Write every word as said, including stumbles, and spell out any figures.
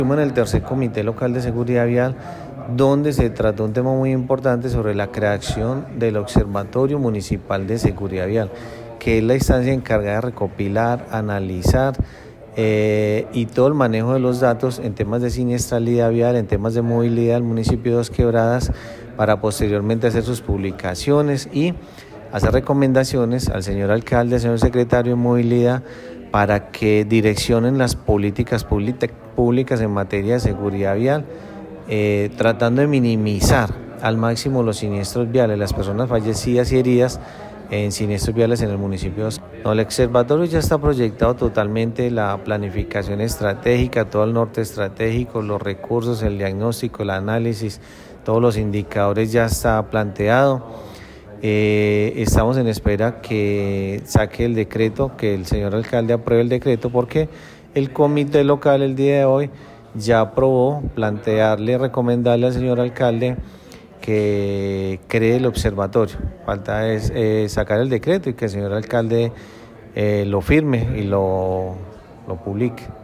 En el tercer Comité Local de Seguridad Vial, donde se trató un tema muy importante sobre la creación del Observatorio Municipal de Seguridad Vial, que es la instancia encargada de recopilar, analizar eh, y todo el manejo de los datos en temas de siniestralidad vial, en temas de movilidad del municipio de Dos Quebradas, para posteriormente hacer sus publicaciones y hacer recomendaciones al señor alcalde, al señor secretario de Movilidad, para que direccionen las políticas públicas en materia de seguridad vial, eh, tratando de minimizar al máximo los siniestros viales, las personas fallecidas y heridas en siniestros viales en el municipio. No, el observatorio ya está proyectado totalmente, la planificación estratégica, todo el norte estratégico, los recursos, el diagnóstico, el análisis, todos los indicadores ya está planteado. Eh, estamos en espera que saque el decreto, que el señor alcalde apruebe el decreto, porque el comité local el día de hoy ya aprobó plantearle, recomendarle al señor alcalde que cree el observatorio. Falta es eh, sacar el decreto y que el señor alcalde eh, lo firme y lo, lo publique.